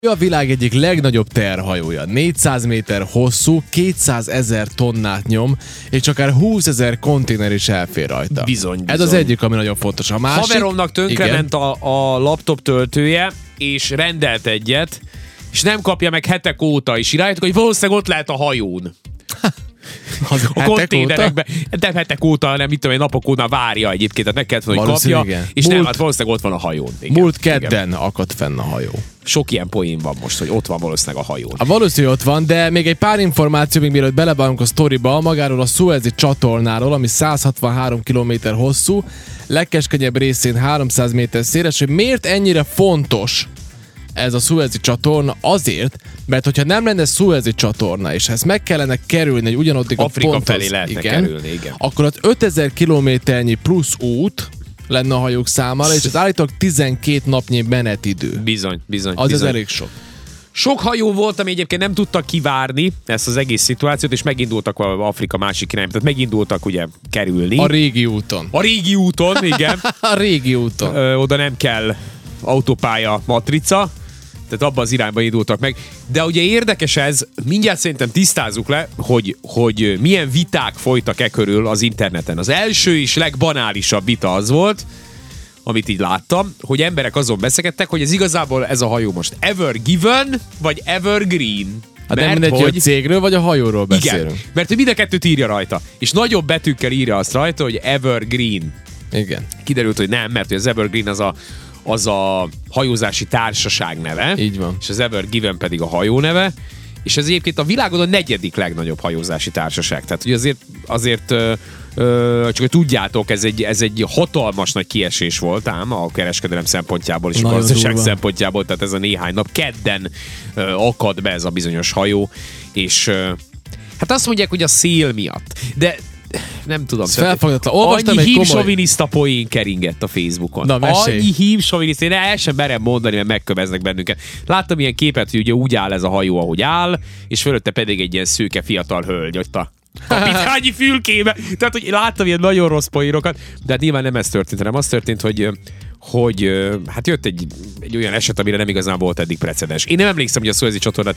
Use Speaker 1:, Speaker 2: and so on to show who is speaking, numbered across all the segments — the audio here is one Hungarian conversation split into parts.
Speaker 1: A világ egyik legnagyobb teherhajója, 400 méter hosszú, 200 000 tonnát nyom, és akár 20 000 konténer is elfér rajta.
Speaker 2: Bizony.
Speaker 1: Ez az egyik, ami nagyon fontos. A másik...
Speaker 2: Haveromnak tönkrement a laptop töltője, és rendelt egyet, és nem kapja meg hetek óta is. Rájöttek, hogy valószínűleg ott lehet a hajón. A konténerekben. Nem hetek óta, hanem mit tudom, napok óta várja egyébként, tehát meg kellett volna, hogy kapja,
Speaker 1: igen.
Speaker 2: És nem, hát valószínűleg ott van a hajón. Igen.
Speaker 1: Múlt kedden akadt fenn a hajó.
Speaker 2: Sok ilyen poén van most, hogy ott van valószínűleg a hajón.
Speaker 1: Valószínűleg ott van, de még egy pár információ, még mielőtt belevágunk a sztoriba, magáról a Szuezi csatornáról, ami 163 km hosszú, legkeskenyebb részén 300 méter széles, hogy miért ennyire fontos ez a Szuezi csatorna? Azért, mert hogyha nem lenne Szuezi csatorna, és ezt meg kellene kerülni egy ugyanaddig a
Speaker 2: Afrika
Speaker 1: ponthoz,
Speaker 2: felé lehetne kerülni, igen.
Speaker 1: Akkor az 5000 kilométernyi plusz út lenne a hajók számára, és az állítólag 12 napnyi menetidő.
Speaker 2: Bizony.
Speaker 1: Az elég sok.
Speaker 2: Sok hajó volt, ami egyébként nem tudtak kivárni ezt az egész szituációt, és megindultak Afrika másik irányba. Tehát megindultak ugye kerülni.
Speaker 1: A régi úton.
Speaker 2: A régi úton, igen.
Speaker 1: A régi úton.
Speaker 2: Oda nem kell autópálya matrica, tehát abban az irányba indultak meg. De ugye érdekes ez, mindjárt szerintem tisztázzuk le, hogy milyen viták folytak körül az interneten. Az első és legbanálisabb vita az volt, amit így láttam, hogy emberek azon beszélgettek, hogy ez igazából ez a hajó most Ever Given, vagy Evergreen.
Speaker 1: Hát nem mindegy, hogy a cégről vagy a hajóról beszélünk.
Speaker 2: Igen, mert mind a kettőt írja rajta. És nagyobb betűkkel írja azt rajta, hogy Evergreen.
Speaker 1: Igen.
Speaker 2: Kiderült, hogy nem, mert az Evergreen az a hajózási társaság neve.
Speaker 1: Így van.
Speaker 2: És az Ever Given pedig a hajó neve. És ez egyébként a világon a 4. legnagyobb hajózási társaság. Tehát ugye azért csak hogy tudjátok, ez egy hatalmas nagy kiesés volt ám a kereskedelem szempontjából és a gazdaság szempontjából, tehát ez a néhány nap kedden akad be ez a bizonyos hajó, és hát azt mondják, hogy a szél miatt. De nem tudom. Annyi hímsoviniszta poén keringett a Facebookon. Annyi hímsoviniszta, én el sem merem mondani, mert megköveznek bennünket. Láttam ilyen képet, hogy ugye úgy áll ez a hajó, ahogy áll, és fölötte pedig egy ilyen szőke fiatal hölgy ott a kapitányi fülkébe. Tehát, hogy láttam ilyen nagyon rossz poénokat, de hát nyilván nem ez történt, hanem az történt, hogy hát jött egy olyan eset, amire nem igazán volt eddig precedens. Én nem emlékszem, hogy a Szuezi csatornát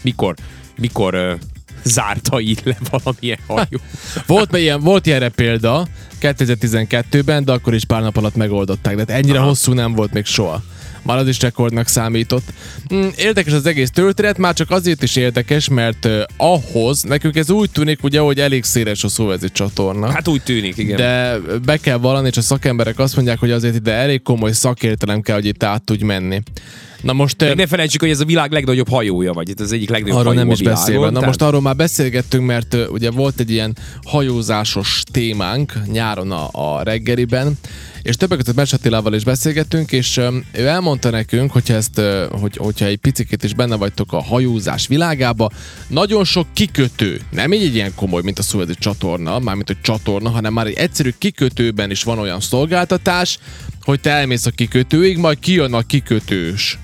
Speaker 2: mikor zárta így le valamilyen hajó.
Speaker 1: Volt ilyenre példa 2012-ben, de akkor is pár nap alatt megoldották. De ennyire hosszú nem volt még soha. Már az is rekordnak számított. Érdekes az egész történet, már csak azért is érdekes, mert nekünk ez úgy tűnik, ugye, hogy elég széles a Szuezi csatorna.
Speaker 2: Hát úgy tűnik, igen.
Speaker 1: De be kell vallani, és a szakemberek azt mondják, hogy azért ide elég komoly szakértelem kell, hogy itt át tudj menni. Na most...
Speaker 2: ne felejtsük, hogy ez a világ legnagyobb hajója, vagy itt az egyik legnagyobb hajó
Speaker 1: nem is
Speaker 2: a világon.
Speaker 1: beszélve. Na most arról már beszélgettünk, mert ugye volt egy ilyen hajózásos témánk nyáron a reggeliben, és többek között Meccs Attilával is beszélgettünk, és ő elmondta nekünk, hogyha egy picikét is benne vagytok a hajózás világába, nagyon sok kikötő, nem így egy ilyen komoly, mint a Szuezi csatorna, mármint hogy csatorna, hanem már egy egyszerű kikötőben is van olyan szolgáltatás, hogy te elmész a kikötőig, majd kijön a kikötős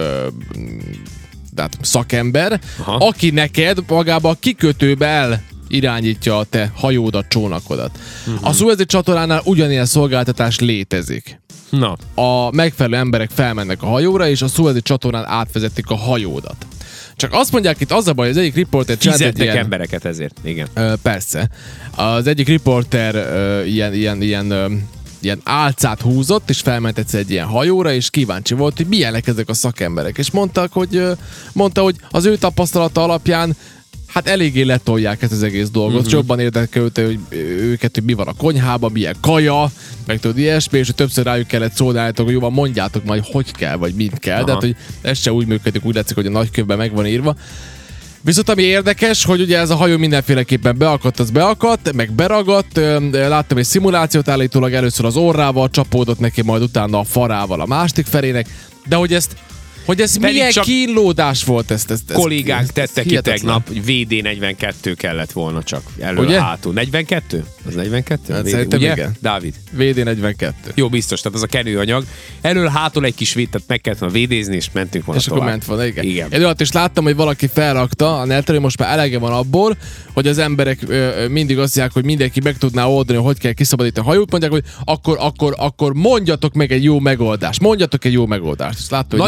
Speaker 1: szakember, aki neked magába a kikötőbe irányítja a te hajódat, csónakodat. A Szuezi csatornánál ugyanilyen szolgáltatás létezik.
Speaker 2: Na.
Speaker 1: A megfelelő emberek felmennek a hajóra, és a Szuezi csatornán átvezetik a hajódat. Csak azt mondják itt, az a baj, az egyik riporter
Speaker 2: fizetnek embereket ezért, igen.
Speaker 1: Persze. Az egyik riporter ilyen álcát húzott, és felment egyszer egy ilyen hajóra, és kíváncsi volt, hogy milyenek ezek a szakemberek. És mondta, hogy az ő tapasztalata alapján hát eléggé letolják ezt az egész dolgot. Jobban érdekelte őket, hogy mi van a konyhában, milyen kaja, meg tudod ilyesmi, és többször rájuk kellett szólni, hogy jóval mondjátok majd, hogy kell, vagy mint kell. De hát, hogy ez se úgy működik, úgy látszik, hogy a nagykönyvben meg van írva. Viszont ami érdekes, hogy ugye ez a hajó mindenféleképpen beakadt, meg beragadt. Láttam egy szimulációt, állítólag először az orrával csapódott neki, majd utána a farával a másik felének, de hogy ez milyen kínlódás volt ezt
Speaker 2: kollégánk tette ki tegnap, hogy VD42 kellett volna csak elől-hátul. 42? Az 42?
Speaker 1: Hát szerintem ugye? Igen.
Speaker 2: Dávid?
Speaker 1: VD42.
Speaker 2: Jó, biztos, tehát az a kenőanyag. Elől-hátul egy kis vétet meg kellett volna védézni, és mentünk volna
Speaker 1: és
Speaker 2: tovább.
Speaker 1: És akkor ment volna, igen. Én alatt is láttam, hogy valaki felrakta a netre, hogy most már elege van abból, hogy az emberek mindig azt mondják, hogy mindenki meg tudná oldani, hogy kell kiszabadítani a hajót, mondják, hogy akkor mondjatok meg egy jó megoldást. Mondjatok egy jó megoldást. Láttam,
Speaker 2: nagyon nehéz.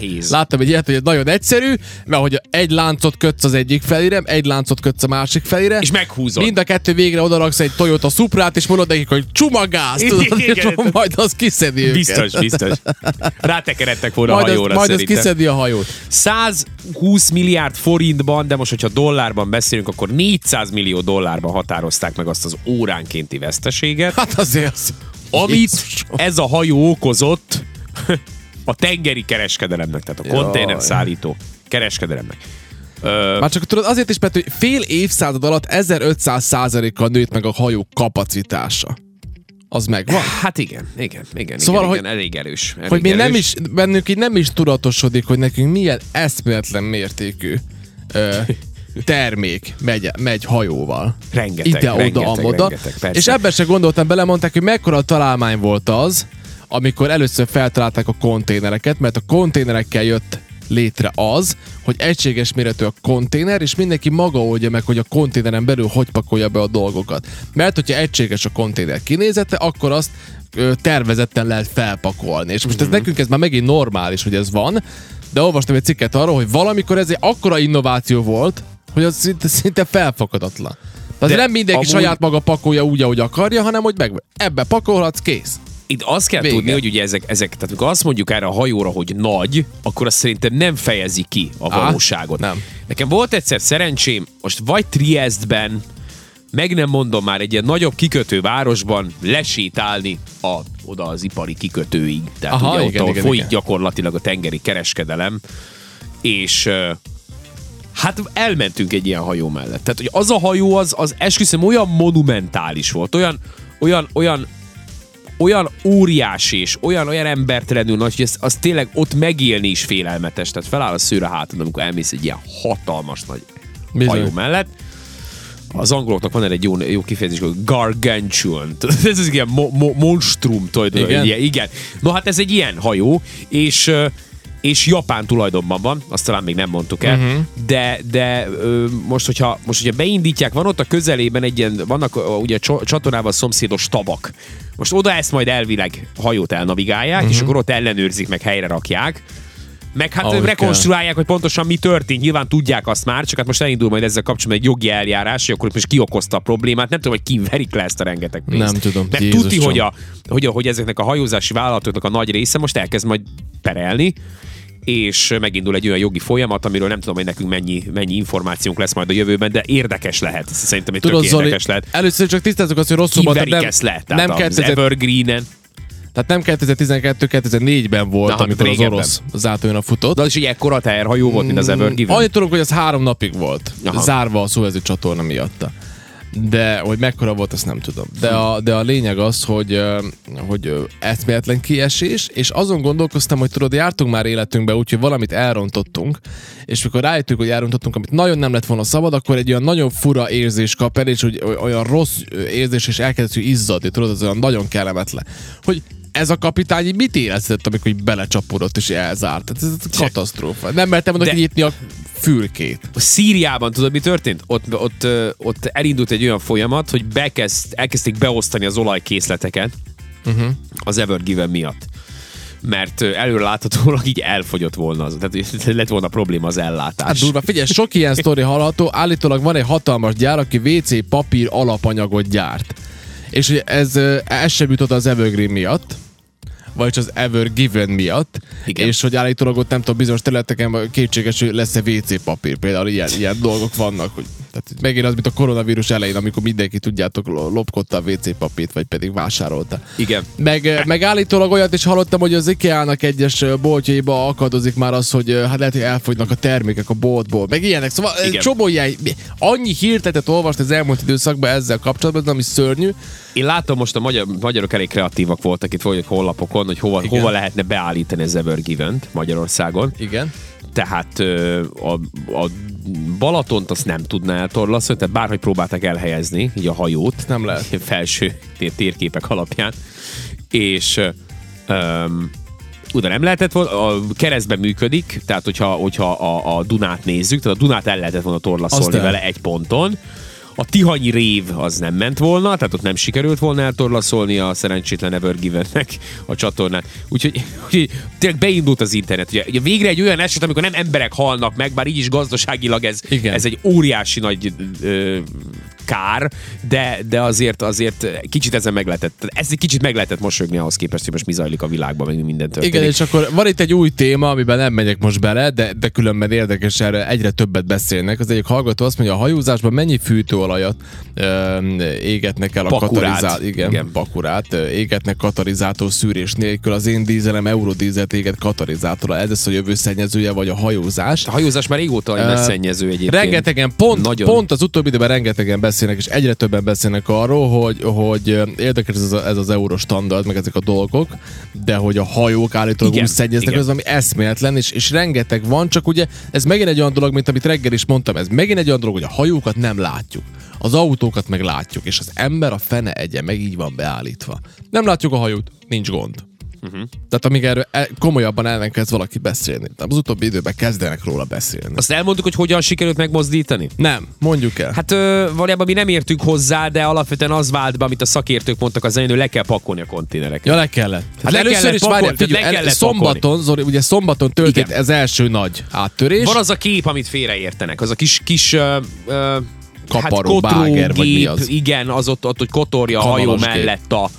Speaker 2: nehéz.
Speaker 1: Láttam egy ilyet, hogy ez nagyon egyszerű, mert hogy egy láncot kötsz az egyik felére, egy láncot kötsz a másik felére.
Speaker 2: És meghúzod.
Speaker 1: Mind a kettő végre odaraksz egy Toyota Suprát, és mondod nekik, hogy csumagász, tudod, és majd az kiszedi őket.
Speaker 2: Biztos. Rátekeredtek volna a hajóra
Speaker 1: majd ez
Speaker 2: szerintem.
Speaker 1: kiszedi a hajót.
Speaker 2: 120 milliárd forintban, de most, hogyha dollárban beszélünk, akkor 400 millió dollárban határozták meg azt az óránkénti veszteséget,
Speaker 1: Hát azért
Speaker 2: amit ez a hajó okozott a tengeri kereskedelemnek, tehát a konténerszállító kereskedelemnek.
Speaker 1: Már csak tudod, azért is, mert hogy fél évszázad alatt 1500%-kal nőtt meg a hajó kapacitása. Az megvan?
Speaker 2: Hát igen,
Speaker 1: Szóval,
Speaker 2: igen, elég erős.
Speaker 1: Hogy mi nem is, bennünk így nem is tudatosodik, hogy nekünk milyen eszméletlen mértékű termék megy hajóval. Ide-oda-amoda. És ebben se gondoltam bele, mondták, hogy mekkora találmány volt az, amikor először feltalálták a konténereket, mert a konténerekkel jött létre az, hogy egységes méretű a konténer, és mindenki maga oldja meg, hogy a konténeren belül hogy pakolja be a dolgokat. Mert hogyha egységes a konténer kinézete, akkor azt tervezetten lehet felpakolni. És most ez nekünk ez már megint normális, hogy ez van, de olvastam egy cikket arról, hogy valamikor ez egy akkora innováció volt, hogy az szinte felfogadatlan. Tehát nem mindenki saját maga pakolja úgy, ahogy akarja, hanem hogy ebbe pakolhatsz, kész.
Speaker 2: Itt azt kell tudni, hogy ugye ezek, tehát amikor azt mondjuk erre a hajóra, hogy nagy, akkor azt szerintem nem fejezi ki a valóságot.
Speaker 1: Nem.
Speaker 2: Nekem volt egyszer szerencsém, most vagy Triestben, meg nem mondom már, egy ilyen nagyobb kikötővárosban lesétálni oda az ipari kikötőig. Tehát ugye ott, ahol folyik gyakorlatilag a tengeri kereskedelem, és hát elmentünk egy ilyen hajó mellett. Tehát, hogy az a hajó, az esküszöm olyan monumentális volt, olyan óriási és olyan embertelenül nagy, hogy az tényleg ott megélni is félelmetes. Tehát feláll a szőr a hátad, amikor elmész egy ilyen hatalmas nagy hajó mellett. Az angoloknak van egy jó kifejezés, hogy gargantuan. Ez az ilyen monstrum. Igen. No hát ez egy ilyen hajó, és japán tulajdonban van, azt talán még nem mondtuk el, de most, hogyha beindítják, van ott a közelében vannak ugye csatornával szomszédos tavak. Most oda ezt majd elvileg hajót elnavigálják, és akkor ott ellenőrzik, meg helyre rakják. Meg hát rekonstruálják, hogy pontosan mi történt. Nyilván tudják azt már, csak hát most elindul majd ezzel kapcsolatban egy jogi eljárás, hogy akkor most ki okozta a problémát. Nem tudom, hogy ki verik le ezt a rengeteg pénzt.
Speaker 1: Nem tudom.
Speaker 2: Mert tudni, hogy ezeknek a hajózási vállalatoknak a nagy része most elkezd majd perelni, és megindul egy olyan jogi folyamat, amiről nem tudom, hogy nekünk mennyi információnk lesz majd a jövőben, de érdekes lehet. Szerintem egy tök érdekes lehet.
Speaker 1: Először csak tisztázzuk azt, hogy rosszul volt.
Speaker 2: Nem az Evergreen-en.
Speaker 1: Tehát nem 2012-2004-ben volt, amikor az orosz zátonyra futott.
Speaker 2: De az is egy ekkora teherhajó volt, mint az Evergiven.
Speaker 1: Annyit tudok, hogy az 3 napig volt. Zárva a Szuezi csatorna miatta. De hogy mekkora volt, azt nem tudom. De a lényeg az, hogy eszméletlen kiesés, és azon gondolkoztam, hogy tudod, jártunk már életünkbe, úgyhogy valamit elrontottunk, és mikor rájöttünk, hogy elrontottunk, amit nagyon nem lett volna szabad, akkor egy olyan nagyon fura érzés kap el, és olyan rossz érzés, és elkezdett izzadni, tudod, az olyan nagyon kellemetlen. Hogy ez a kapitány mit éreztett, amikor belecsapódott és elzárt? Ez katasztrófa. Nem mertem mondani kinyitni a fülkét.
Speaker 2: A Szíriában tudod, mi történt? Ott elindult egy olyan folyamat, hogy elkezdték beosztani az olajkészleteket az Evergiven miatt. Mert előre láthatólag így elfogyott volna tehát lett volna probléma az ellátás.
Speaker 1: Hát durva, figyelj, sok ilyen sztori hallható. Állítólag van egy hatalmas gyár, aki WC papír alapanyagot gyárt. És ez sem jutott az Evergreen miatt, vagy az Evergiven miatt, igen. És hogy állítólag ott nem tudom, bizonyos területeken kétséges, hogy lesz-e WC papír. Például ilyen dolgok vannak, hogy tehát megint az, mint a koronavírus elején, amikor mindenki, tudjátok, lopkodta a WC papírt, vagy pedig vásárolta.
Speaker 2: Igen.
Speaker 1: Meg állítólag olyat is hallottam, hogy az IKEA-nak egyes boltjaiba akadozik már az, hogy hát lehet, hogy elfogynak a termékek a boltból. Meg ilyenek. Szóval csomó ilyen, annyi hírtetet olvast az elmúlt időszakban ezzel kapcsolatban, ami szörnyű.
Speaker 2: Én látom most a magyarok elég kreatívak voltak itt honlapokon, hogy hova lehetne beállítani az Evergiven-t Magyarországon.
Speaker 1: Igen.
Speaker 2: Tehát a Balatont azt nem tudná eltorlaszolni, tehát bárhogy próbálták elhelyezni így a hajót.
Speaker 1: Nem lehet.
Speaker 2: Felső térképek alapján. És oda nem lehetett volna, a keresztben működik, tehát hogyha a Dunát nézzük, tehát a Dunát el lehetett volna torlaszolni vele egy ponton. A tihanyi rév az nem ment volna, tehát ott nem sikerült volna eltorlaszolni a szerencsétlen Ever Givennek a csatornát. Úgyhogy tényleg beindult az internet. Ugye végre egy olyan eset, amikor nem emberek halnak meg, bár így is gazdaságilag ez egy óriási nagy kár, de azért kicsit ezen meg lehetett mosolyogni ahhoz képest, hogy most mi zajlik a világban, meg minden történik.
Speaker 1: Igen, és akkor van itt egy új téma, amiben nem megyek most bele, de különben érdekes, erről egyre többet beszélnek. Az egyik hallgató azt mondja, a hajózásban mennyi fűtőolajat égetnek el a pakurát, égetnek katalizátor szűrés nélkül. Az én dízelem eurodízelt éget katalizátorral. Ez lesz a jövő szennyezője, vagy a hajózás.
Speaker 2: A hajózás már régóta nagy szennyező egyébként.
Speaker 1: Rengetegen, pont az utóbbi időben rengetegen beszélnek, és egyre többen beszélnek arról, hogy érdekes ez az eurostandard, meg ezek a dolgok, de hogy a hajók állítólag úgy szennyeznek, az ami eszméletlen, és rengeteg van, csak ugye ez megint egy olyan dolog, mint amit reggel is mondtam, ez megint egy olyan dolog, hogy a hajókat nem látjuk. Az autókat meg látjuk, és az ember a fene egye, meg így van beállítva. Nem látjuk a hajót, nincs gond. Tehát amíg erről komolyabban elkezd valaki beszélni. Az utóbbi időben kezdenek róla beszélni.
Speaker 2: Azt elmondtuk, hogy hogyan sikerült megmozdítani?
Speaker 1: Nem, mondjuk el.
Speaker 2: Hát valójában mi nem értünk hozzá, de alapvetően az vált be, amit a szakértők mondtak az elején, hogy le kell pakolni a konténereket.
Speaker 1: Ja, le kellett. Hát először is várjál, szombaton történt ez első nagy áttörés.
Speaker 2: Van az a kép, amit félreértenek, az a kis
Speaker 1: kaparó, báger, vagy mi az?
Speaker 2: Igen, az ott hogy kotorja a hajó mellett a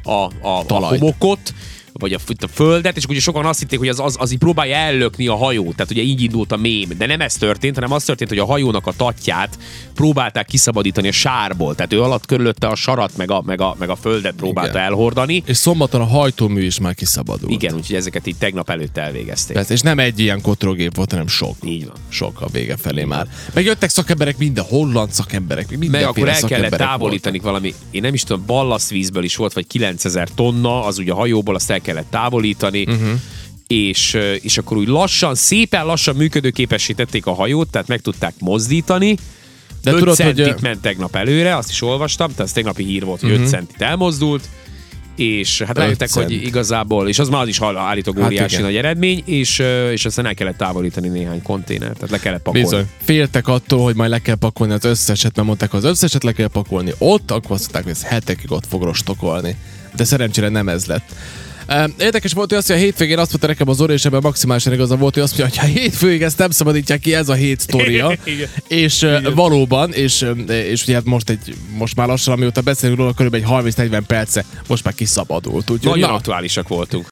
Speaker 2: homokot, vagy a földet, és ugye sokan azt hitték, hogy az így próbálja ellökni a hajót, tehát ugye így indult a mém, de nem ez történt, hanem az történt, hogy a hajónak a tatját próbálták kiszabadítani a sárból, tehát ő alatt körülötte a sarat, meg a földet próbálta elhordani.
Speaker 1: És szombaton a hajtómű is már kiszabadult.
Speaker 2: Igen, úgyhogy ezeket így tegnap előtt elvégezték.
Speaker 1: Persze, és nem egy ilyen kotrogép volt, hanem sok.
Speaker 2: Így van.
Speaker 1: Sok a vége felé már. Meg jöttek szakemberek, minden holland szakemberek, mindenféle
Speaker 2: meg akkor el kellett
Speaker 1: szakemberek
Speaker 2: távolítani
Speaker 1: voltak.
Speaker 2: valami, én nem is tudom, ballasztvízből is volt, vagy 9000 tonna, az ugye a hajóból, azt el kellett távolítani, és akkor úgy szépen lassan működőképesítették a hajót, tehát meg tudták mozdítani. De 5 tudod, centit hogy ment tegnap előre, azt is olvastam, tehát ez tegnapi hír volt, hogy 5 centit elmozdult, és hát rájöttek, hogy igazából, és az már az is állítólag óriási nagy eredmény, és aztán el kellett távolítani néhány konténert, tehát le kellett pakolni. Bizony.
Speaker 1: Féltek attól, hogy majd le kell pakolni az összeset, mert mondták, az összeset le kell pakolni ott, akkor azt mondták, hogy ez hetekig ott fog rostokolni. De szerencsére nem ez lett. Érdekes volt, hogy azt, hogy a hétvégén azt mondta nekem az Zoli, és ebben maximálisan igaza volt, hogy azt mondja, hogy a hétfőig ezt nem szabadítják ki, ez a hét sztoria. És valóban, és ugye hát most már lassan, amióta beszélünk róla, körülbelül egy 30-40 perce, most már kiszabadult.
Speaker 2: Nagyon aktuálisak voltunk.